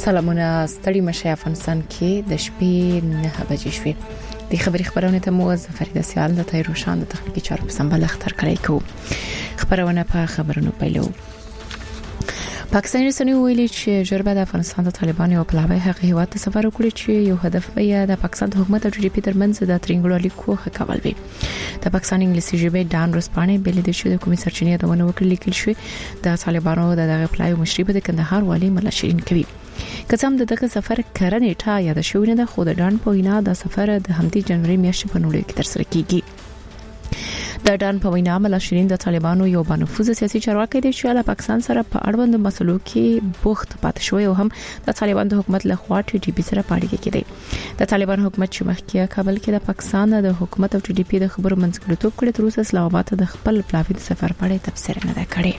سلامونه ستړي مشه افغانستان کې د شپې 9 بجې شوې د خبرونه ته مو فريده سیال د تایروشان د تخنیکی چارو په سمبل اختر کړی کو خبرونه په خبرونو پیلو پاکستاني رسنۍ ویلي چې جربه د افغانستان د طالبانو او پلاوی هغه هیواد ته سفر وکړي چې یو هدف یې د پاکستان د حکومت او ټي ډي پی ترمنځ د ترنګلو اړیکو ښه کول وي د پاکستان انګلیسي ژبه ډان رسپانې بل د شو د کومي سرچینې د ونه وکړل لیکل شوی د طالبانو دغه پلاوی مشري په کندهار والی ملا شیرین کوي کڅام دغه سفر کرنې ټا یاد شوی نه خو د ډان په وینا د سفر د همدې جنوري میاشتې په نوړو کې ترسره کیږي د ډان په وینا ملا شیرین د طالبانو یو بانفوذ سیاسي چارواکي دی چې له پاکستان سره په اړوند مسلو کې بوخت پاتې شوی او هم د طالبان د حکومت له خوا ټي ډي پی سره پاړیږي کېدی د طالبان حکومت چې مخکې کابل کې د پاکستان د حکومت او ټي ډي پی د خبرو منځګړیتوب کړی تر اوسه اسلام آباد د خپل پلاوی د سفر په اړه تفسیر نه ده کړی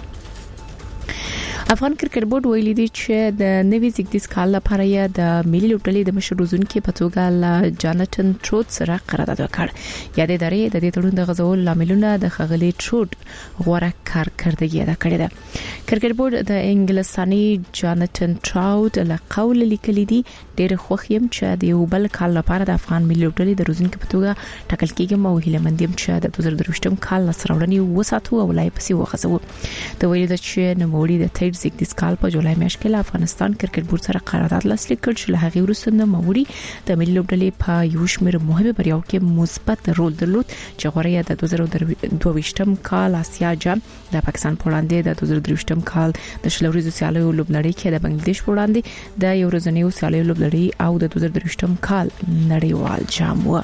افغان کرکټ بورډ ویلي دی چې د نوي زیږدیز کال لپاره یې د ملي لوبډلې د مشر روزونکو په توګه لا جاناتن ټروټ سره قرارداد وکړ یادې درې د دې تړون د غزول لاملونه د خغلی ټروټ غوړه کارکړدګي ادا کړې ده کرکټ بورډ د انګلیساني جاناتن ټراوټ له قول لیکلي دي ډېر خوښیم چې د یو بل کال لپاره د افغان ملي لوبډلې د روزونکو په توګه ټاکل کېږي او هیله مندیم چې د 2023م کال سره وساتو او لای پسې وغځو د ویلي د چې نوموړي د زیږدیز کال په جولای میاشت کې افغانستان کرکټ بورډ سره قرارداد لاسلیک کړ چې له هغه وروسته نوموړي د ملي لوبډلې په یو شمېر مهمه بریاو کې مثبت رول درلود چې غوړیا د 2022م کال آسیا جام د پاکستان په وړاندې د 2023م کال د شلوريزو سیالیو لوبلړۍ کې د بنگلاديش په وړاندې د یو ورځنیو سیالیو لوبلړۍ او د 2023م کال نړیوال جام و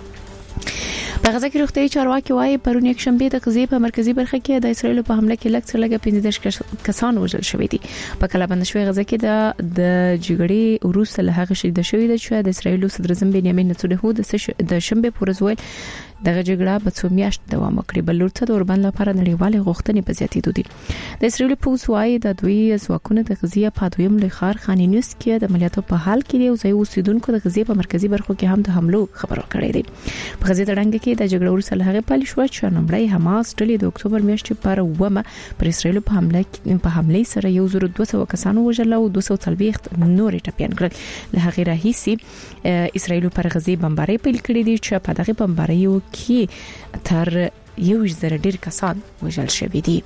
په غزا کې روغتي چارواکي وايي پرون یک شنبه د غزې په مرکزی برخه کې د اسرایل په حمله کې لږ 15 کسان وژل شوي دي په کلابند شوی غزا کې د جګړې وروسته له هغه شي د شوی د چې د اسرایل صدر اعظم بنیامین نتنیاهو د شنبه پورز ویل دغه جګړه په څو میاشت دوام وکړي بل ورته د اوربند لپاره نړیوالې غوښتنې په زیاتېدو دي د اسرایل پولیس وايي د دوی ځواکونه د غزې په دویم لوی ښار خان یونس کې د عملیاتو په حال کې دی او ځای اوسیدونکو د غزې په مرکزی برخو کې هم د حملو خبر ورکړی دی په غزې تړنګ کې د جګړې وروسته له هغه پالي شو چې نومړی حماس ډلې د اکتوبر میاشتې پر ومه پر اسرایل په حمله سره 1200 کسانو وژل او 240 نور ټپيان کړل له هغه راهیسي اسرایل پر غزې بمبارۍ پیل کړې دي چې په دغه بمباریو کې تر 1000 ډیر کسان وژل شوي دي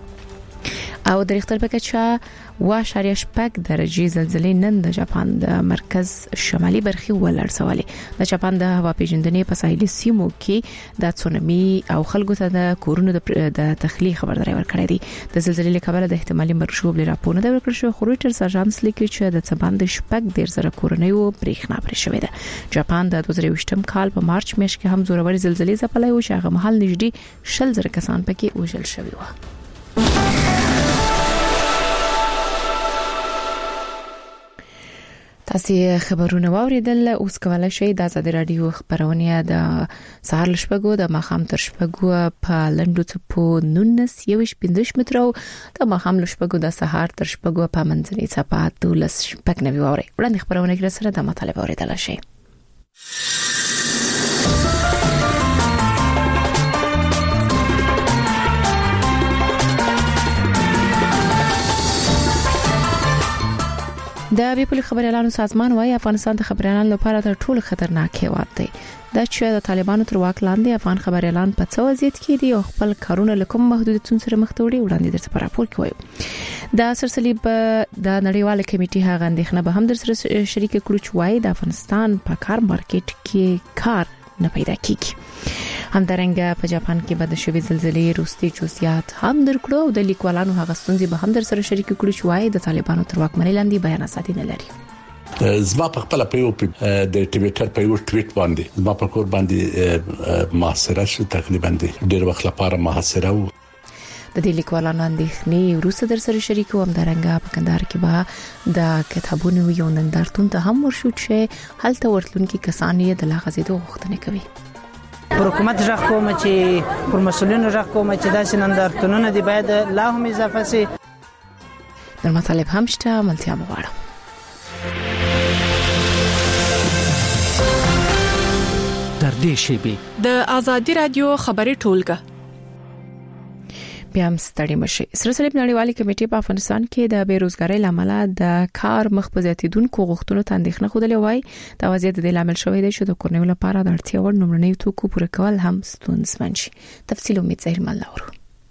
او د ریختر په کچا 1.8 درجه زلزلې نن د جاپان د مرکز شمالي برخې ولړسولې د جاپان د هوا پیژندنې په ساحلي سیمو کې د تسونامي او خلکو ته د کورونو د تخلیه خبرداري ورکړې دي د زلزلې له کبله د احتمالي مرشوب لپاره راپور نه ورکړل شو خو رويټرز اژانس لیکي چې د څبان د شپږ ډیر زره کورنۍ برېښنا پرې شوې ده جاپان د 2023م کال په مارچ میاشت کې هم زوروري زلزلې ځپلې و چې هغه مهال نږدې 100,000 کسان پکې وژل شوي و تاسو خبرونه واوریدل اوس کولای شئ د آزاد رادیو خبرونه د سهار لشپګو د ماخام تر شپګو په لندو ته په 1915 متر او د ماخام لشپګو د سهار تر شپګو په منځنۍ صفات ولس شپګ نوي ووري وړاندې خبرونه کې سره د مطالبه اوریدل شي د بیپل خبريالانو سازمان وايي افغانستان د خبريالانو لپاره تر ټولو خطرناک هیواد دی دا چې د طالبانو تر واک لاندې افغان خبريالان په څو وضعیت کې دي او خپل کارونه لکه محدودیتونو سره مخ ته وړي وړاندې درته راپور کوي دا سرسلی په د نړیواله کمیټې هغه اندېښنه به هم در سره شریک کړو چې وايي د افغانستان په کار مارکیټ کې کار نه پیدا کیږي همدارنګه په جاپان کې به د شوی زلزلې روستي جزئیات هم درکړو او د لیکوالانو هغه ستونزې به هم در سره شریک کړو چې وايي د طالبانو تر واکمنۍ لاندې بیانات نه لري زما په خپل په یو د ټویټر په یو ټویټ باندې زما په کور باندې محاصره شو تقریبا ډېر وخت لپاره محاصره و د دې لیکوالانو اندېښنې وروسته در سره شریکو هم درنګه په کندهار کې به د کتابونو یو نندارتون ته هم ورشو چې هلته ورتلونکي کسان یې د لاغزیدو غوښتنه کوي پر حکومت ځخ کوم چې پر مسولینو ځخ کوم چې داسې نندارتونونه دی باید لا هم اضافه شي در مطالب هم شته ملتیا مغواړم در دې شی به د ازادي رادیو خبري ټولګه بیا هم ستړي مشي. سره صلیب نړیوالې کمیټې په افغانستان کې د بیروزګارۍ لامل د کار مخ په زیاتیدونکو غوښتنو ته اندېښنه خوده وای. دا وضعیت د لامل شوی دی چې د کورنیو لپاره د اړتیا وړ نمونې توکو پوره کول هم ستونزمن شي. تفصیل امید ظاهر ملاورو.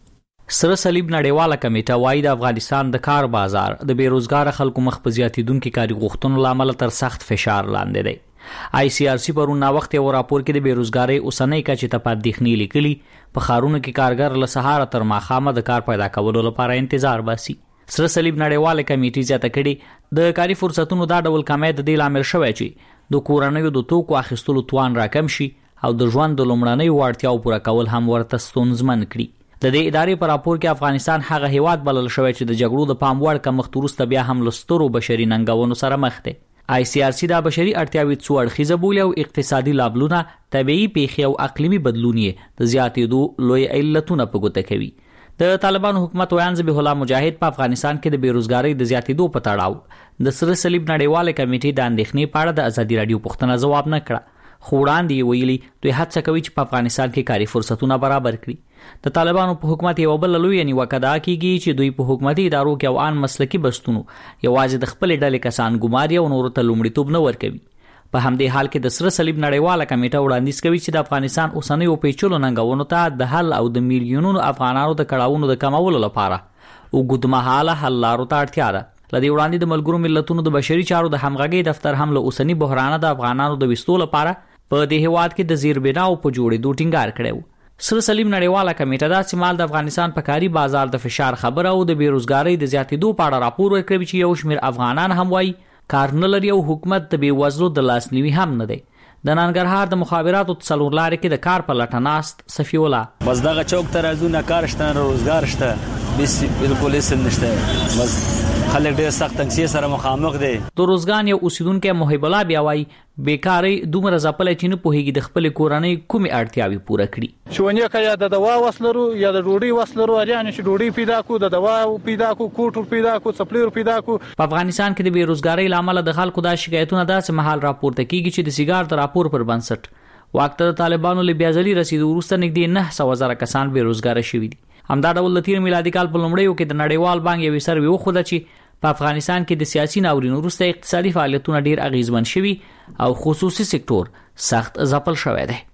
سره صلیب نړیواله کمیټه وايي د افغانستان د کار بازار د بیروزګار خلکو مخ په زیاتیدونکو کاري غوښتنو لامل تر سخت فشار لاندې دی. ICRC پرون وخت یو راپور کې د بیروزګاری اوسنۍ کچې ته پاتېخنی لیکلي په خارونو کې کارګر له سهار تر ماښامه د کار پیدا کولو لپاره انتظار باسي. سره صلیب نړیواله کمیټې زیاته کړي د کاري فرصتونو دا ډول کمی د دې لامل شوی چې د کورنیو د توکو اخیستلو توان راکم شي او د ژوند د لومړنیو اړتیاو پوره کول هم ورته ستونزمن کړي. د دې ادارې په راپور کې افغانستان هغه هیواد بلل شوی چې د جګړو د پام وړ کمښت وروسته بیا هم له سترو بشري ننګونو سره مخ دی. ICRC دا بشري اړتیاوې څو اړخیزه بولي او اقتصادي لابلونه، طبيعي پیښې او اقلیمي بدلون یې د زیاتېدو لوی علتونه په ګوته کوي. د طالبانو حکومت ویان ذبیح الله مجاهد په افغانستان کې د بیروزګاری د زیاتېدو په تړاو د سره صلیب نړیواله کمیټې د اندېښنې په اړه د ازادي رادیو پوښتنه ځواب نه کړه. خو وړاندې ویلي دوی هڅه کوي چې په افغانستان کې کاري فرصتونه برابر کړي. د طالبانو په حکومت یو بل لوی نیوکه دا کیږي چې دوی په حکومتي ادارو کې او ان مسلکي بستونو یوازې د خپل ډلې کسان ګماري او نور ته لومړیتوب نه ورکوي. په همدې حال کې د سره صلیب نړیواله کمیټه وړاندیز کوي چې د افغانستان اوسنۍ او پیچلو ننګونو ته د حل او د میلیونونو افغانانو د کړاوونو د کمولو لپاره اوږدمهاله حل لارو ته اړتیا ده. لدې وړاندې د ملګرو ملتونو د بشري چارو د همغږۍ دفتر هم له اوسنی بحران د افغانانو د وستو لپاره په دې هیواد کې د زیربناو په جوړېدو ټینګار کړی. سره صلیب نړیواله کمیټه دا سیمال د افغانستان په کاري بازار د فشار خبره او د بیروزګاری د زیاتېدو په اړه راپور ورکړی چې یو شمېر افغانان هم وایي کار نه لري او حکومت د بېوزلو د لاسنیوي هم نه دی. د ننګرهار د مخابراتو څلور لارې کې د کار په لټه ناست صفي الله بس دغه چوک ته راځو نه کار شته نه روزګار شته بالکل هیڅ نشته بس خلک ډېر سخت تنګسي سره مخامخ دي. د روزګان یو اوسیدونکو محب الله بیا وایي بیکاری دومره ځپلې چې نه پوهیږي د خپل کورنۍ کومې اړتیاوې پوره کړي. شونیه کیا د دوا وسلرو یا د ډوډۍ وسلرو اړین چې ډوډۍ پیدا کو د دوا پیدا کو کوټ پیدا کو سپلیر پیدا کو. په افغانستان کې د بیروزګاری لامل د خلکو د شکایتونو داسې محل راپورته کیږي چې د سیګار د راپور پر بنسټ وخت د طالبانو له بیازلي رسیدو وروسته نږدې 900,000 کسان بیروزګار شوي دي. همدا ډول د تیر میلادي کال په لومړیو کې د نړیوال بانک یو سروې وښوده چې په افغانستان کې د سیاسي ناورین وروسته اقتصادي فعالیتونه ډیر اغیزمن شوي او خصوصي سکتور سخت ځپل شوی دی.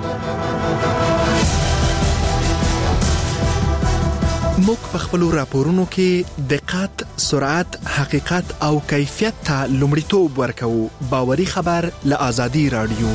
موږ په خپل راپورونو کې دقت، سرعت، حقیقت او کیفیت ته لومړیتوب ورکوو. باوري خبر له آزادي رادیو.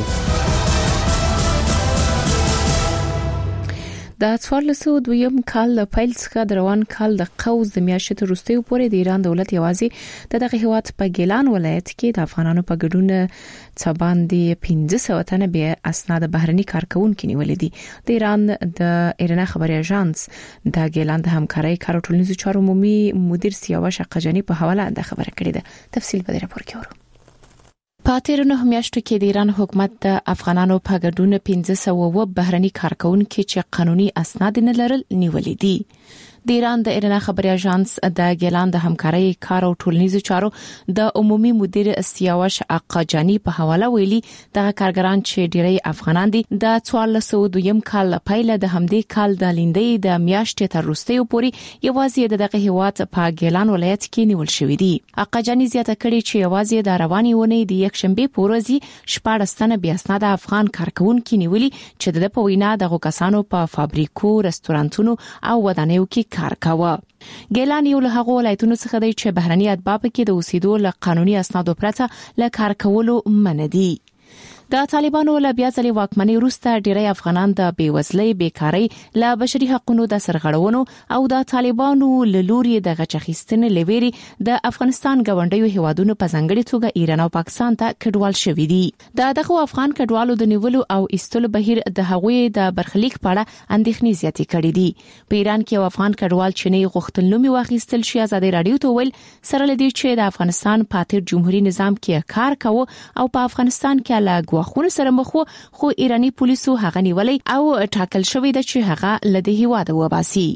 د 1402 کال له پیل څخه د روان کال د قوس د میاشتې وروسته پورې د ایران دولت یوازې دغه هیواد په ګیلان ولایت کې د افغانانو په ګډون څه باندې 1500 تنه به اسناد بهرني کارکونکو نیولې دي. د ایران د ایرنا خبري اژانس د ګیلان د همکارۍ کارټولنیزو چارو عمومي مدیر سیاوش قجانی په حواله د خبره کړې ده. تفصیل به راپور کې ورو. په تیرو 9 میاشتو کې د ایران حکومت د افغانانو په ګډون 1500 بهرني کارکونکو چې قانوني اسناد نه لرل نیولې دي. د ایران د ایرنا خبري اژانس د ګیلان د همکارۍ کار او ټولنیزو چارو د عمومي مدیر سیاوش قجانی په حواله ویلي د کارګران چې ډیری افغانان دي د 1402 کال پیله د همدې کال د لیندۍ د میاشتې تر وروسته پورې یوازې دغه هیواد په ګیلان ولایت کې نیول شوې دي. قجانی زیاته کړي چې یوازې د رواني ونې د یکشنبه پورزي 14 تنه بیا اسناد افغان کارکونکو نیولي چې د په وینا دغه کسانو په فابریکو، رستورانتونو او ودانیو کې کار کاوه. ګیلان یو له هغو ولایتونو څخه دی چې بهرني اتباع کې د اوسېدو له قانوني اسنادو پرته له کار کولو منع دي. د طالبانو له بیا ځلې واکمنۍ وروسته ډیری افغانان د بیوزلۍ، بیکاری، له بشري حقوقو د سرغړونو او د طالبانو له لوري د غچخیستنې لويري د افغانستان غونډیو هیوادونو په ځانګړي توګه ایران او پاکستان ته کډوال شوي دي. دغه افغان کډوالو د نیولو او ایستلو بهیر د هغوی د برخلیک په اړه اندېښنې زیاتې کړې دي. په ایران کې یو افغان کډوال چې نه غوښتنلومي واخیستل شي آزادي رادیو ته ویل سره لدی چې د افغانستان په تیر جمهوریت نظام کې کار کاوه او په افغانستان کې له ګواښونو سره مخ وو خو ایرانی پولیسو هغه نیولې او ټاکل شوې ده چې هغه لده هیواده وباسي.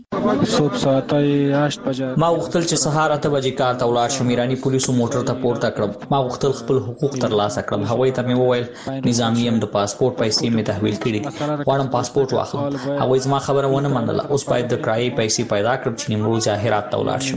ما وختل چې سهار 8 بجې کار ته ولاړ شم. ایرانی پولیسو موټر ته پورته کړم. ما وختل خپل حقوق ترلاسه کړم. هغوی ته مې وویل نظامی هم د پاسپورت پیسې مې تحویل کړې دي. غواړم پاسپورت واخلم. هغوی زما خبره ونه منله. اوس باید د کرایې پیسې پیدا کړم چې نیمروز هرات ته ولاړ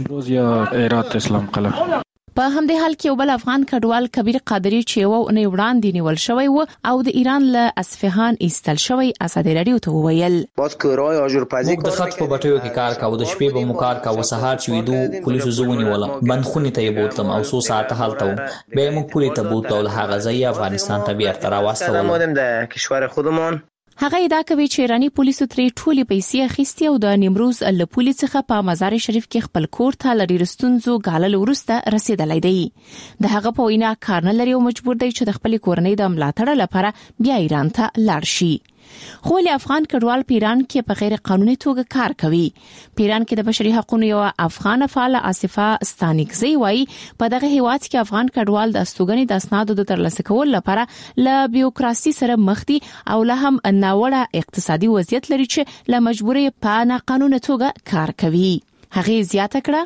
شم. په همدې حال کې یو بل افغان کډوال کبیر قادری چې یو نه وړاندې نیول شوی و او د ایران له اصفهان ایستل شوی ازادي رادیو ته وویل باز کورای آجرپزی د خط په بټیو کې کار کاوه. د شپې به مو کار کاوه. سهار چې ویدو پولیسو زونی ولا بندخونې ته یې بوتلم او 100 ساعت حالت و به مو پوری ته بوتل. هغه ځای افغانستان ته بیا تر واستول. مودم د کشور خودمان هغه ادعا کوي چې ایرانی پولیسو ترې ټولې پیسې اخیستي او د نیمروز له پولیس څخه په مزار شریف کې خپل کور ته لري رستونزو غالل ورسته رسیدلای دی. د هغه په وینا کار نه لري او مجبور دی چې د خپل کورنۍ د ملاتړ لپاره بیا ایران ته لاړ شي. خو له افغان کډوال پیران کې په غیر قانوني توګه کار کوي. پیران کې د بشري حقوقو یو افغان فعال آصفه ستانکزی وایي په دغه هیواد کې افغان کډوال د استوګنې د اسنادو د ترلاسه کولو لپاره له بیوکراسي سره مخ دي او له هم ناوړه اقتصادي وضعیت لري چې له مجبوري په ناقانونه توګه کار کوي. هغه زیاته کړه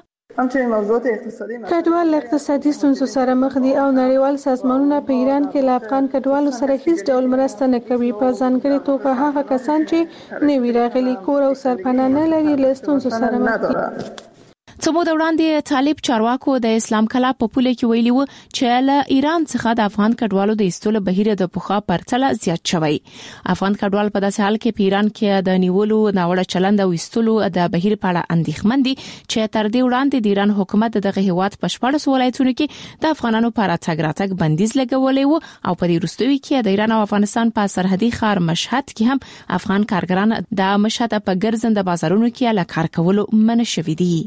کډوال اقتصادي ستونزو سره مخ دي او نړیوال سازمانونه په ایران کې له افغان کډوالو سره هیڅ ډول مرسته نه کوي. په ځانګړي توګه هغه کسان چې نوي راغلي کور او سرپناه نه لري له ستونزو سره مخ دي. څو موده وړاندې طالب چارواکو د اسلام کلا په پوله کې ویلي و چې له ایران څخه د افغان کډوالو د ایستلو بهیر د پوخا پرتله زیات شوی. افغان کډوال په داسې حال کې په ایران کې د نیولو ناوړه چلند او ایستلو د بهیر په اړه اندېښمن دي چې تر دې وړاندې د ایران حکومت دغه هیواد په 14 ولایتونو کې د افغانانو لپاره تګ راتګ بندیز لګولې و او په دې وروستیو کې د ایران او افغانستان په سرحدي ښار مشهد کې هم افغان کارګران د مشهد په ګرځنده بازارونو کې له کار کولو منع شوي دي.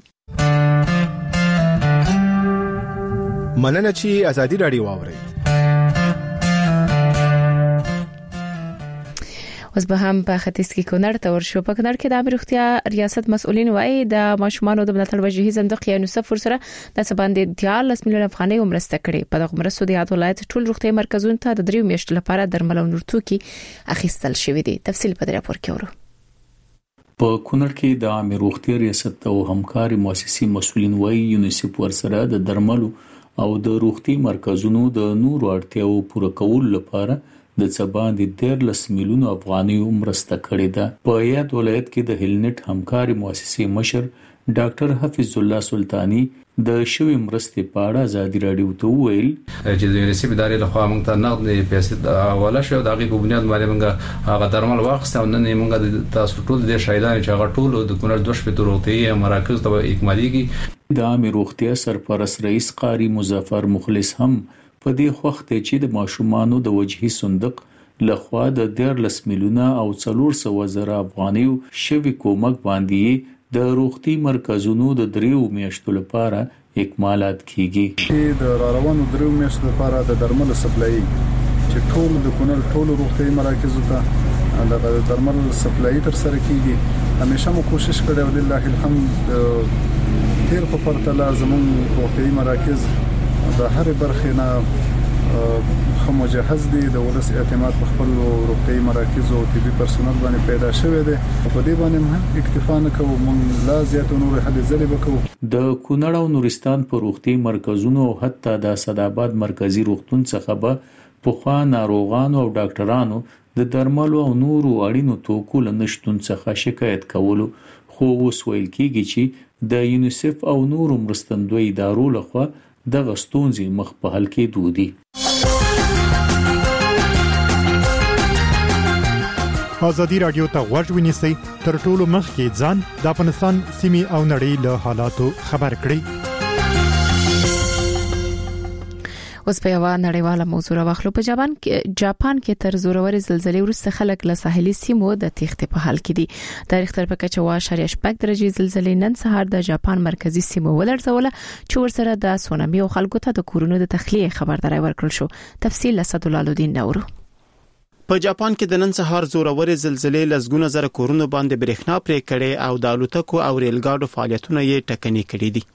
مننه چې ازادي رادیو واوري. اوس به هم په ختیځ کې کونړ ته ورشو. په کونړ کې د امیر روغتیا ریاست مسؤلین وایي د ماشومان د ملاتړ وجهي صندوق یونیسف سره د سباندې 10 میلیون افغانۍ مرسته کړې. په دغه مرستو د ولایت ټول روغتي مرکزونو ته د 3 میاشتو لپاره درمل او نور توکي اخیستل شوې دي. تفصیل په دې راپور کې ورو. په کونړ کې د امیر روغتیا ریاست او همکاري مؤسسې مسؤلین وایي یونیسف ورسره د درملو او د روغتي مرکزونو د نورو اړتیاو پوره کولو لپاره د سباندې 13 میلیون افغانۍ مرسته کړې ده. په یاد ولایت کې د هیلنټ همکاري مؤسسې مشر ډاکټر حفیظ الله سلطانی د شوی مرستې په اړه ازادي رادیو ته ویل چې د یونیسف ادارې له خوا موږ ته نقد پیسې حواله شو. د هغه په بنیاد باندې موږ هغه درمل واخیستو. نن موږ تاسو ټول د شهیدانو چې هغه ټول د کونړ 2 شپې روغتي مراکز ته اکماليږي. د امیر روغتیا سرپرست رئیس قاری مظفر مخلص هم په دې وخت چې د ماشومانو د وجهي صندوق لخوا د 13 میلیون او 400,000 افغانۍ شوی کومک باندې د روغتي مرکزونو د 3 میاشتو لپاره اکمالات کیږي. د روانو 3 میاشتو لپاره د درمل سپلای چې ټول د کونړ ټول روغتي مراکزو ته د درمل سپلای تر سره کیږي. همیشه مو کوشش کړو لله الحمد تیر په پرتله زمون روغتي مراکز د هر برخې نه مجهز دي. د ولس اعتماد په خپل روغتي مراکز او طبي پرسونل باندې پیدا شوی دی. په دې باندې هم اکتفا نه کوو. مونږ لا زیات نور هلي ځلې وکړو. د کونړ او نورستان په روغتي مرکزونو او حتی د صداباد مرکزی روغتون څخه به پوخا ناروغانو او ډاکټرانو د درملو او نورو اړینو توکو لنشتون څخه شکایت کولو. خو اوس ویل کیږي چې د یونیسف او نورو مرستندوی ادارو لخوا د غستونځي مخ په حل کې دودي. ازادي رادیو ته غوږ ونیسئ. تر ټولو مخکې ځان د افغانستان سیمې او نړۍ له حالاتو خبر کړئ. اوس په یو نړیواله موضوع واخلو. په جاپان کې تر زوروري زلزلې وروسته خلک له ساحلي سیمو د تېښتې په حال کې دي. د ریختر په کچه 7.8 درجه زلزلې نن سهار د جاپان مرکزی سیمو ولړزوله چې ورسره د سونامي او خلکو ته د کورونو د تخلیه خبرداري ورکړل شو. تفصیل اسد الله الدین نورو. په جاپان کې د نن سهار زوروري زلزلې لزګونه زره کورونو باندې برېښنا پرې کړې او د الوتکو او ریل ګاډو فعالیتونه یې ټکني کړي دي.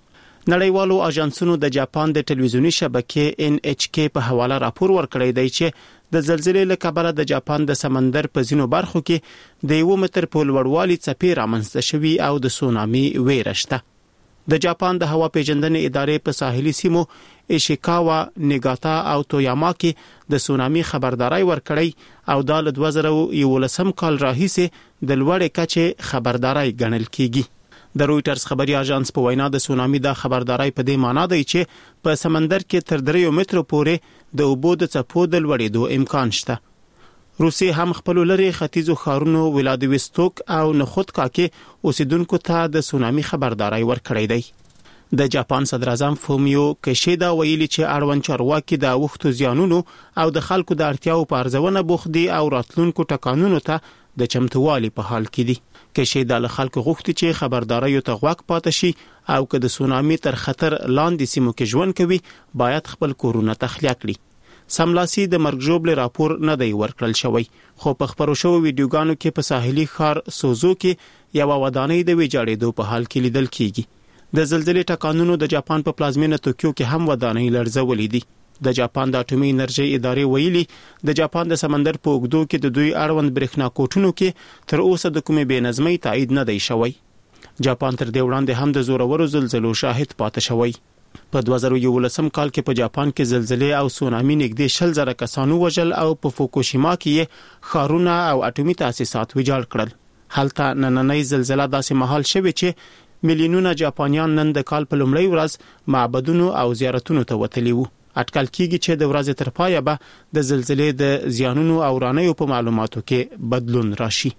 نړیوالو اژانسونو د جاپان د ټلویزیونی شبکې NHK په حواله راپور ورکړی دی چې د زلزلې له کبله د جاپان د سمندر په ځینو برخو کې د 1 متر په لوړوالي څپې رامنځته شوي او د سونامي ویره شته. د جاپان د هوا پیژندنې ادارې په ساحلي سیمو ایشیکاوا، نیګاتا او تویاما کې د سونامي خبرداري ورکړی او دا له 2011 کال راهیسې د لوړې کچې خبرداري ګڼل کیږي. د رويټرز خبري اژانس په وینا د سونامي د خبرداري په دې معنی دی چې په سمندر کې تر 3 مترو پورې د اوبو د څپو د لوړېدو امکان شته. روسي هم خپل لري ختیځو ښارونو ولادیوستوک او نخودکا کې اوسیدونکو ته د سونامي خبرداري ورکړی دی. د جاپان صدر اعظم فومیو کیشیدا ویلي چې اړوند چارواکي د وختو زیانونو او د خلکو د اړتیاو په ارزونه بوخت دي او راتلونکو ټکانونو ته د چمتووالي په حال کې دي. کیشیدا له خلکو غوښتي چې خبرداري ته غوږ پاتې شي او که د سونامي تر خطر لاندې سیمو کې ژوند کوي باید خپل کورونه تخلیه کړي. سملاسي د مرګ ژوبل راپور نه دی ورکړل شوی، خو په خبرو شوو ویډیوګانو کې په ساحلي ښار سوزو کې یو ودانۍ د ویجاړېدو په حال کې لیدل کیږي. د زلزلې ټکانونو د جاپان په پلازمینه توکیو کې هم ودانۍ لړزولې دي. د جاپان د اټومي انرژي ادارې ویلي د جاپان د سمندر په اوږدو کې د دوی اړوند برېښنا کوټونو کې تر اوسه د کومې بېنظمۍ تایید نه دی شوی. جاپان تر دې وړاندې هم د زورورو زلزلو شاهد پاتې شوی. په 2011 کال کې په جاپان کې زلزلې او سونامي نږدې 10,000 کسانو وژل او په فوکوشیما کې ښارونه او اټومي تاسیسات ویجاړ کړل. هلته نننۍ زلزلہ داسې مهال شوې چې میلیونونه جاپانیان نن د کال په لومړۍ ورځ معبدونو او زیارتونو ته وتلي وو. اټکل کیږي چې د ورځې تر پایه به د زلزلې د زیانونو او رانیو په معلوماتو کې بدلون راشي.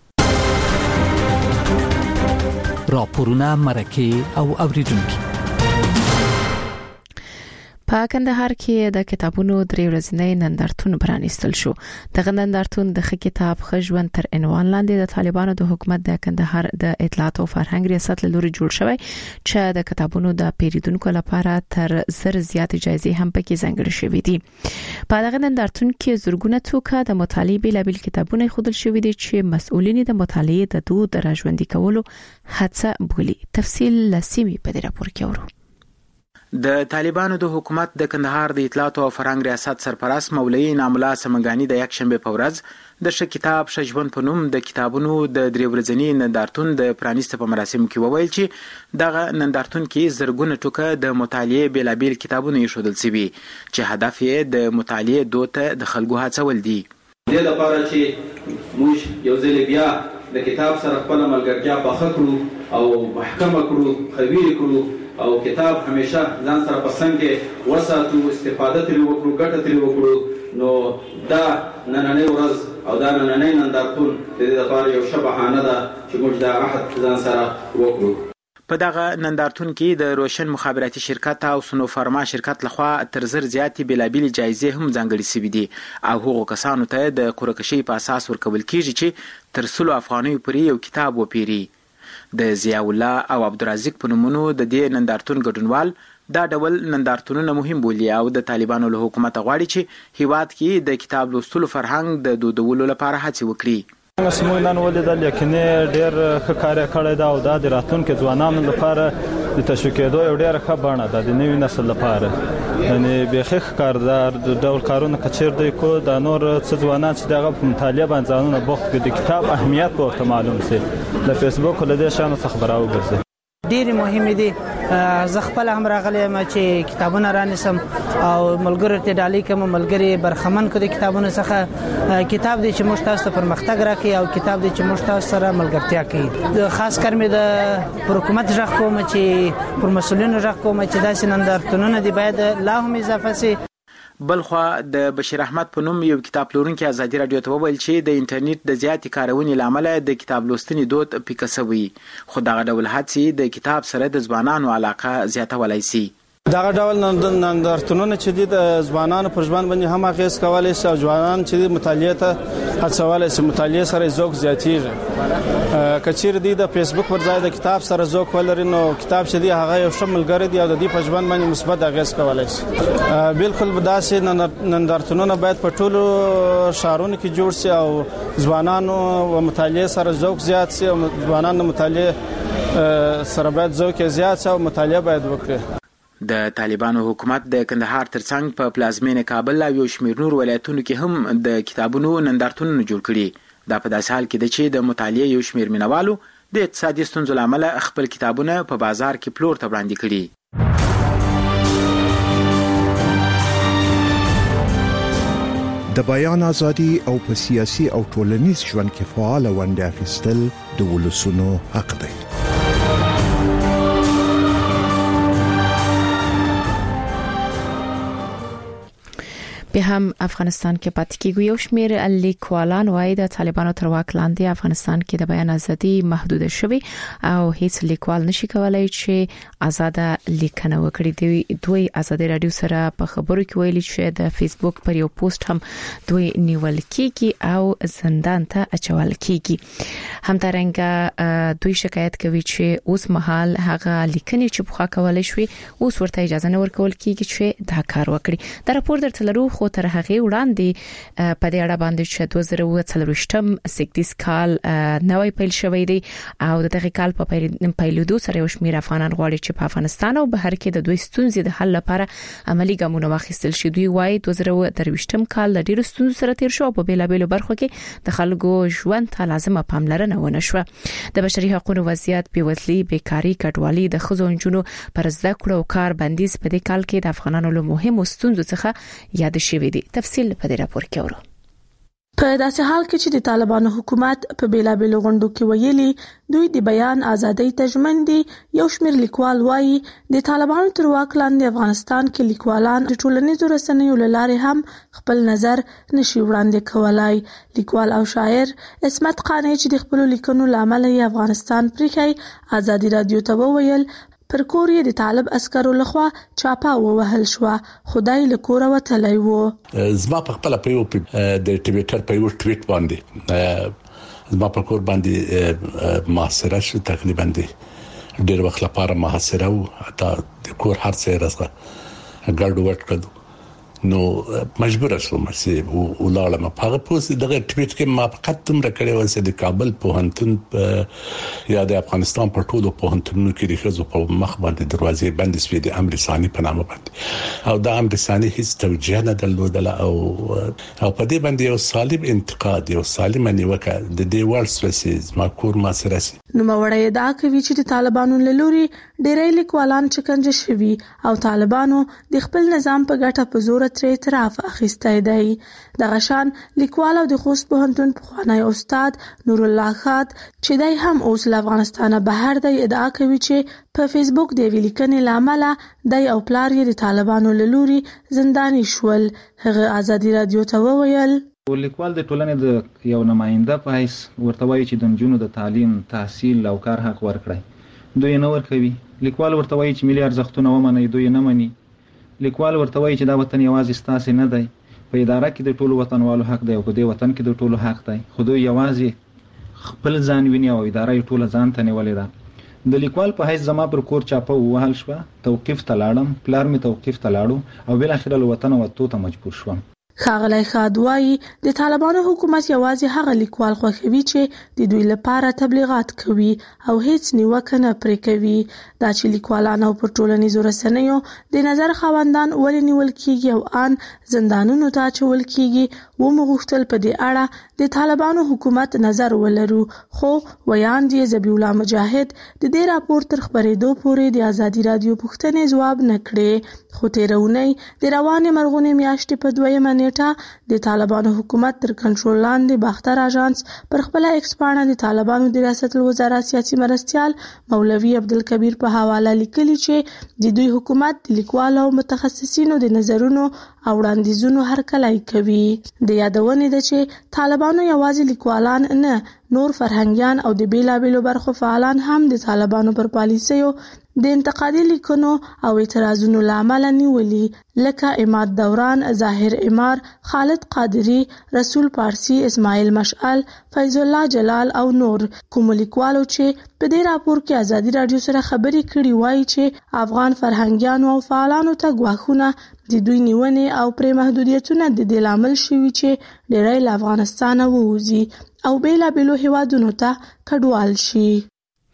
راپورونه مرکه او اوریدونکو په کندهار کې د کتابونو درې ورځې نندارتون پرانیستل شو. دغه نندارتون د ښه کتاب ښه ژوند تر عنوان لاندې د طالبانو د حکومت د کندهار د اطلاعات او فرهنګ ریاست له لوري جوړ شوی چې د کتابونو د پیریدونکو لپاره تر 1000 زیات جایزې هم پکې ځانګړې شوې دي. په دغه نندارتون کې زرګونه څوک د مطالعې بېلابېل کتابونه خودل شوې دي چې مسؤلین د مطالعې د دود راژوندي کولو هڅه بولي. تفصیل لسیمي په دې راپور کې ورو. د طالبانو د حکومت د کندهار د اطلاعات او فرهنګ ریاست سرپرست مولوی ناملا سمنګانی د یک شنبه په ورځ د ښه کتاب ښه ژوند په نوم د کتابونو د درې ورځني نندارتون د پرانیسته په مراسمو کې وویل چې دغه نندارتون کې زرګونه ټوکه د مطالعې بیلابیل کتابونه ایښودل شوي چې هدف یې د مطالعې دود ته د خلکو هڅول دي. د لپاره چې موږ یو ځل بیا د کتاب سره خپل ملګرتیا پخه کړو او محکمه کړو، قوي کړو او کتاب همیشه ځان سره پسند کې وساتو، استفاده ترې وکړو، ګټه ترې وکړو. نو دا نننۍ ورځ او دا نننۍ نندارتون د دې لپاره یو ښه بهانه ده چې موږ دا عهد ځان سره وکړو. په دغه نندارتون کې د روشن مخابراتي شرکت او سنوفارما شرکت لخوا تر 1000 زیاتې بیلابیل جایزې هم ځانګړې شوې دي او هغو کسانو ته د قرعه‌کشۍ په اساس ورکول کیږي چې تر 100 افغانیو پورې یو کتاب وپیري. د ضیاء الله او عبدالرزاق په نومونو د دې نندارتون ګډونوال دا ډول نندارتونونه مهم بولي او د طالبانو له حکومت غواړي چې هیواد کې د کتاب لوستلو فرهنګ د دودولو لپاره هڅې وکړي. موږ نن ولیدل یقیني ډېر ښه کار کړی دا او دا د راتلونکي ځوانانو لپاره د تشویق کېدو یو ډېر ښه بڼه ده د نوي نسل لپاره. یعنی بیخي کاردار د ډول کارونه کچیر دی کو د نور څه ځوانان چې دغه په مطالعه باندې ځانونه بوخت کړي د کتاب اهمیت ورته معلوم سي. د فیسبوک له دې شانو څخه خبرو ګرځي. ډېر مهم دي. زه خپل هم راغلی ما چې کتابونه رانیسم او ملګرو ته ډالۍ کوم، ملګری برخمن کړي کتابونه څخه. کتاب دې چې موږ تاسو ته پرمختګ راکړي او کتاب دې چې موږ تاسو سره ملګرتیا کوي. خاص کر مې د حکومت ځخ کوم چې پر مسؤلینو ځخ کوم چې داسې نندارتونونه دي باید لا هم اضافه سي. بلخوا د بشیر احمد په نوم یو کتاب پلورونکي ازادي رادیو ته وویل چې د انټرنیټ د زیاتې کارونې لامل د کتاب لوستنې دود پیکه شوی، خو دغه ډول هڅې د کتاب سره د ځوانانو علاقه زیاتولای شي. دغه ډول نندارتونونه چې د ځوانانو پر ژوند باندې هم اغیز کولای شي او ځوانان چې مطالعه ته هڅولای شي، مطالعه سره ذوق زیاتیږي. کچیر دی د فیسبوک پر ځای د کتاب سره ذوق ولري نو کتاب چې دی هغه یو ښه ملګری دی او د دې په ژوند باندې مثبت اغیز کولای شي. بالکل داسې نندارتونونه باید په ټولو ښارونو کې جوړ شي او ځوانانو و مطالعه سره ذوق زیات شي او ځوانان د مطالعه سره باید ذوق زیات شي او مطالعه باید وکړي. د طالبانو حکومت د کندهار ترڅنګ په پلازمینه کابل او یو شمېر نور ولایتونو کې هم د کتابونو نندارتونونه جوړ کړي. دا په داسې حال کې ده چې د مطالعې یو شمېر مینوالو د اقتصادي ستونزو له امله خپل کتابونه په بازار کې پلور ته وړاندې کړي. د بیان ازادي او په سیاسي او ټولنیز ژوند کې فعال ونډه اخیستل د ولسونو حق دی. به هم افغانستان کې پاتې کیږي. یو شمېر لیکوالان وايي د طالبانو تر واک لاندې افغانستان کې د بیان ازادي محدود شوی او هیڅ لیکوال نشي کولای چې آزاد لیکنه وکړي. دوی آزادي رادیو سره په خبرو کې ویلي چې د فیسبوک پر یو پوسټ هم دوی نیول کیږي او زندان ته اچول کیږي. همدارنګه دوی شکایت کوي چې اوس مهال هغه لیکنې چې بخښه کولای شي اوس ورته اجازه نه ورکول کیږي چې دا کار وکړي. دا راپور درته لرو خو تر هغه وړاندې په دې اړه باندې چې 2023م سکتیس کال نوې پیل شوې دی او د دغه کال په پیلودو سره یو شمېر افغانان غواړي چې په افغانستان او بهر کې د دوی ستونزې د حل لپاره عملی ګامونه واخیستل شي. دوی وايي 2023م کال د ډیرو ستونزو سره تیر شو په بیلابېلو برخو کې د خلکو ژوند ته لازمه پاملرنه ونه شوه. د بشري حقوقو وضعیت، بیوزلي، بیکاری، کډوالي، د ښځو نجونو پر زده کړو او کار بندیز په دې کال کې د افغانانو له مهمو ستونزو څخه یاد شوی دی. تفصیل په دې راپور کې اورو. په داسې حال کې چې د طالبانو حکومت په بیلابېلو غونډو کې ویلي دوی د بیان ازادۍ ته ژمن دي، یو شمېر لیکوال وایي د طالبانو تر واک لاندې افغانستان کې لیکوالان د ټولنیزو رسنیو له لارې هم خپل نظر نشي وړاندې کولای. لیکوال او شاعر عصمت قانع چې د خپل لیکنو لامل یې افغانستان پریښی ازادي رادیو ته وویل پر کور یې د طالب عسکرو لخوا چاپه ووهل شو، خدای له کوره وتلی و. زما په خپل په یو د ټویټر په یو ټویټ باندې زما په کور باندې محاصره شو، تقریبا ډېر وخت لپاره محاصره و، حتی د کور هر څه راځه ګډ وډ کړو. نو مجبور شوم چې ولاړم. په هغه پوسټ دغه ټویټ کې ما فقط تمره کړې و چې د کابل پوهنتون یا د افغانستان په ټولو پوهنتونونو کې د ښځو په مخ باندې دروازې بندې شوې د امر ثاني په نامه باندې، او دا امر ثاني هیڅ توجیه نه درلودله او په دې باندې یو سالم انتقاد، یو سالم نیوکه د دې وړ سوسیز ما کور ما سره سي. نو موړی دا کوي چې د طالبانو له لوري ډېری لیکوالان چکنجه شوي او طالبانو د خپل نظام په ګټه په زور تر اعتراف اخیستی دی. دغه شان لیکوال او د خوست پوهنتون پخوانی استاد نور الله خات چې دای هم اوس له افغانستان بهر دی ادعا کوي چې په فیسبوک د ویلیکنې لامل دای او پلار یې د طالبانو له لوري زنداني شول. هغه ازادي رادیو ته وویل لیکوال د ټولنې د یو نماینده په حیث ورته وایي چې د نجونو د تعلیم، تحصیل او کار حق ورکړي، دوی نه ورکوي. لیکوال ورته وایي چې ملي ارزښتونه ومني، دوی نه مني. لیکوال ورته وایي چې دا وطن یوازې ستاسو نه دی، په اداره کې د ټولو وطنوالو حق دی او په دې وطن کې د ټولو حق دی، خو دوی یوازې خپل ځان ویني او اداره یې ټوله ځان ته نیولې ده. د لیکوال په حیث زما پر کور چاپه ووهل شوه، توقیف ته لاړم، پلار مې توقیف ته لاړو او بالاخره له وطنه وتو ته مجبور شوم. ښاغلی خاد وایي د طالبانو حکومت یوازې هغه لیکوال خوښوي چې د دوی لپاره تبلیغات کوي او هیڅ نیوکه نه پرې کوي. دا چې لیکوالان او پر ټولنیزو رسنیو د نظر خاوندان ولې نیول کیږي او ان زندانونو ته اچول کیږي ومغوښتل په دې اړه د طالبانو حکومت نظر ولرو، خو ویاند یې ذبیح الله مجاهد د دې راپور تر خپرېدو پورې د ازادي رادیو پوښتنې ځواب نه کړې. خو تېره اونۍ د روانې مرغونې میاشتې په 2 نیټه د طالبانو حکومت تر کنټرول لاندې باختر اژانس پر خپل ایکس پاڼه د طالبانو د ریاست الوزرا سیاسي مرستیال مولوي عبدالکبیر په حواله لیکلي چې د دوی حکومت د لیکوالو او متخصصینو د نظرونو او وړاندیزونو هرکلی کوي. د یادونې ده چې طالبانو یوازې لیکوالان نه، نور فرهنګیان او د بیلابېلو برخو فعالان هم د طالبانو پر پالیسیو د انتقادي لیکنو او اعتراضونو لامل نیولي، لکه عماد دوران، ظاهر عمار، خالد قادری، رسول پارسی، اسماعیل مشعل، فیض الله جلال او نور. کوم لیکوالو چې په دې راپور کې ازادي رادیو سره خبرې کړي وایي چې افغان فرهنګیانو او فعالانو ته ګواښونه، د دوی نیونې او پرې محدودیتونه د دې لامل شوي چې ډېری له افغانستانه ووځي او بیلابېلو هیوادونو ته کډوال شي.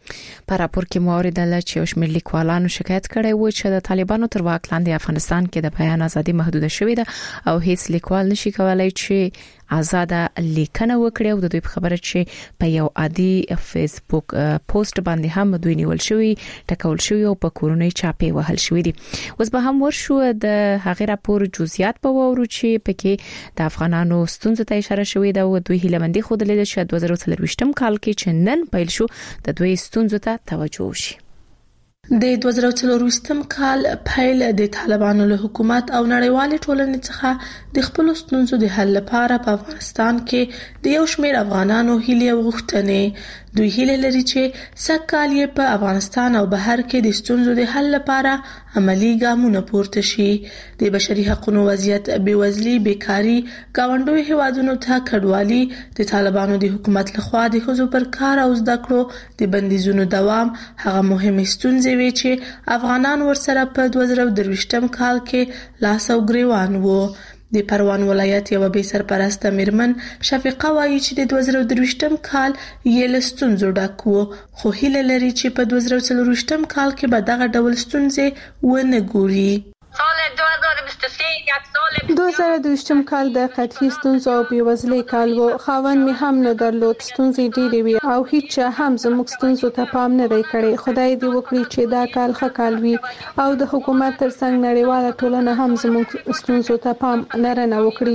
په راپور کې موریدل چې شمېر لیکوالانو شکایت کړی و چې د طالبانو تر واک لاندې افغانستان کې د بیان ازادي محدود شوې ده او هیڅ لیکوال نشي کولای چې آزاده لیکنه وکړي او د دوی خبره چې په یو عادي فیسبوک پوسټ باندې هم دوی نیول شوی ټکول شوی او په کورونی چاپی وهل شوی دي. اوس به هم ورشو د هغه راپور جزئیات په وورو چې پکې د افغانانو ستونزو ته اشاره شوې ده او دوی هیلمندي خود لیدل چې 2023م کال کې چې نن پیل شو د دوی ستونزو ته توجه وشي. د 2024م کال پیل د طالبانو له حکومت او نړیوالې ټولنې څخه د خپل ستونزو د حل لپاره په افغانستان کې د یو شمېر افغانانو هیلې او غوښتنې. دوی هیله لري چې سږکال یې په افغانستان او بهر کې د ستونزو د حل لپاره عملی ګامونه پورته شي. د بشري حقوقو وضعیت، بېوزلي، بیکاري، گاونډیو هیوادونو ته کډوالي، د طالبانو د حکومت لخوا د ښځو پر کار او زده کړو د بندیزونو دوام هغه مهمې ستونزې وي چې افغانان ورسره په 2023م کال کې لاس او ګریوان وو. د پروان ولایت یو بې سرپرسته میرمن شفیقه وایي چې د 2023م کال یې له ستونزو ډک و، خو هیله لري چې په 2024م کال کې به دغه ډول ستونزې ونه ګوري. سال 2023م کال د قحطۍ ستونزو او بېوزلۍ کال و. خاوند می هم نه درلود، ستونزې ډېرې وي او هیڅ هم زموږ ستونزو ته پام نه دی کړی. خدای دې وکړي چې دا کال ښه کال وي او د حکومت ترڅنګ نړیواله ټولنه هم زموږ ستونزو ته پام نه وکړي.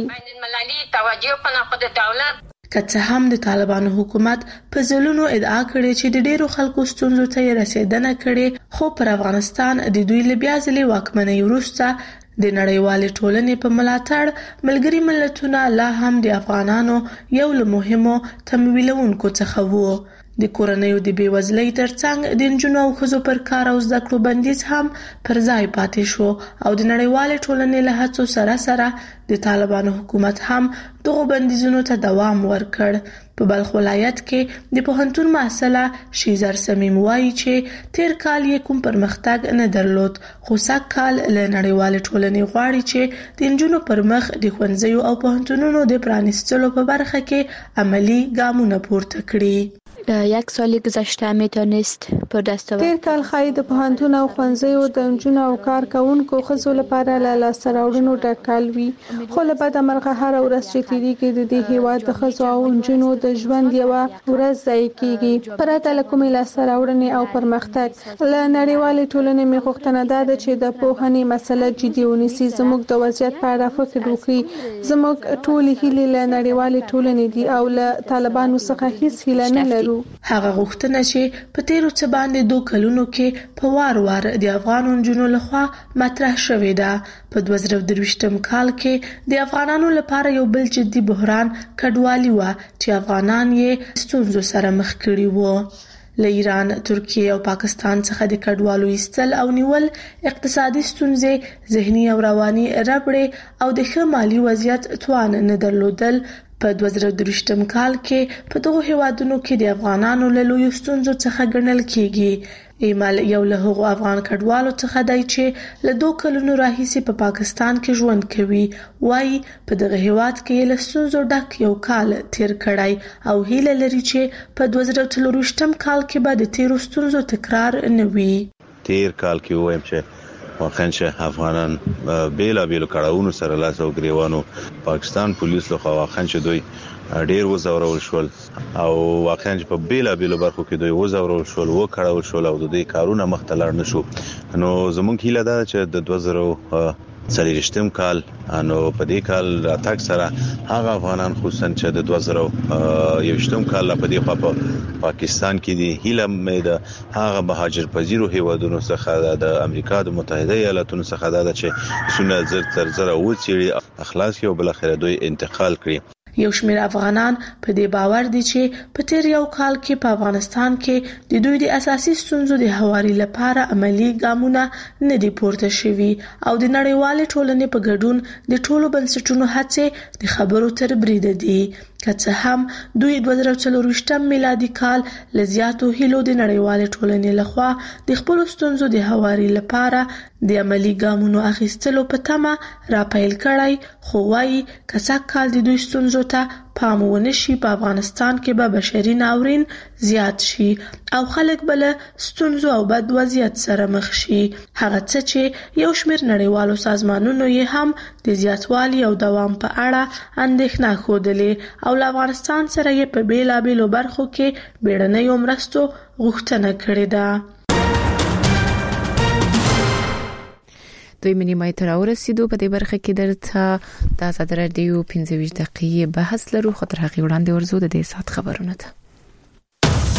که څه هم د طالبانو حکومت په ځلونو ادعا کړې چې د ډیرو خلکو ستونزو ته یې رسیدنه کړې، خو پر افغانستان د دوی له بیا ځلې واکمنۍ وروسته د نړیوالې ټولنې په ملاتړ ملګري ملتونه لا هم د افغانانو یو له مهمو تمویلونکو څخه وو. د کورنیو د بېوزلۍ ترڅنګ د نجونو او ښځو پر کار او زده کړو بندیز هم پر ځای پاتې شو او د نړیوالې ټولنې له هڅو سره سره د طالبانو حکومت هم دغه بندیزونو ته دوام ورکړ. په بلخ ولایت کې د پوهنتون محصله شیزر سمیم وایي چې تیر کال یې کوم پرمختګ نه درلود، خو سږ کال له نړیوالې ټولنې غواړي چې د نجونو پر مخ د ښوونځیو او پوهنتونونو د پرانیستلو په برخه کې عملی ګامونه پورته کړي. یک سال گذشته میتونست پر دست آورد. تیر کال ښایي د پوهنتون او ښوونځیو د نجونو او کار کوونکو ښځو لپاره له لاسته راوړنو ډک کال وي، خو له بده مرغه هره ورځ چې تېرېږي د دې هېواد د ښځو او نجونو د ژوند یوه ورځ ضایع کېږي. پرته له کومې لاسته راوړنې او پرمختګ له نړیوالې ټولنې مې غوښتنه دا ده چې د پوهنې مسله جدي ونیسي، زموږ د وضعیت په اړه فکر وکړي. زموږ ټولې هیلې له نړیوالې ټولنې دي او له طالبانو څخه هیڅ هیله نه لرو. هغه غوښتنه چې په تیرو څه باندې 2 کلونو کې په وار د افغان نجونو لخوا مطرح شوې ده. په 2023م کال کې د افغانانو لپاره یو بل جدي بحران کډوالي و چې افغانان یې ستونزو سره مخ کړي وو. له ایران، ترکیه او پاکستان څخه د کډوالو ایستل او نیول، اقتصادي ستونزې، ذهني او رواني ربړې او د ښه مالی وضعیت توان نه درلودل په 2023م کال کې په دغو هیوادونو کې د افغانانو له لویو ستونزو څخه ګڼل کېږي. ایمل یو له هغو افغان کډوالو څخه دی چې له 2 کلونو راهیسې په پاکستان کې ژوند کوي. وایي په دغه هیواد کې له ستونزو ډک یو کال تیر کړی او هیله لري چې په 2024م کال کې به د تیرو ستونزو تکرار نه وي. تیر کال کې وایم چې واقعا چې افغانان بیلابیلو کړهونو سره لاس او ګریوانو پاکستان پولیس له خوا واقعا چې دوی ډیر وزورول شول او واقعا چې په بیلابیلو برخو کې دوی وزورول شول، وکړول شول او د دوی کارونه مخ ته لاړ نشو. نو زموږ هیله ده چې د 2023م کال نو په دې کال راتګ سره هغه افغانان خصوصا چې د 2021م کال په دې خوا په پاکستان کې دي، هیله مې ده هغه مهاجر پذیرو هیوادونو څخه د امریکا د متحده ایالاتونو څخه ده چې سونه زر تر زر وڅېړي، اخلاص یو بل اخر دوی انتقال کړي. یو شمېر افغانان په دې باور دي چې په تیر یو کال کې په افغانستان کې د دوی د اساسي ستونزو د هواري لپاره عملی ګامونه نه دي پورته شوي او د نړیوالې ټولنې په ګډون د ټولو بنسټونو هڅې د خبرو تر بریده دي. که څه هم دوی 2024 میلادي کال له زیاتو هیلو د نړیوالې ټولنې لخوا د خپل ستونزو د هواري لپاره د عملی ګامونو اخیستلو په تمه راپیل کړی، خو وايي که سږ کال د دوی ستونزو ته پام ونشي په افغانستان کې به بشري ناورین زیات شي او خلک بل ستونزو او بد وضعیت سره مخ شي. هغه څه چې یو شمېر نړیوالو سازمانونو یې هم د زیاتوالي او دوام په اړه اندېښنه ښودلې او له افغانستان سره یې په بیلابېلو برخو کې بیړنیو مرستو غوښتنه کړې ده. دوی منیمای تر ورسېدو په دې برخه کې درته د آزاد رادیو 15 دقیقې بحث لرو. خطر حقیقي وړاندې ورزو د دې سات خبرونه ده.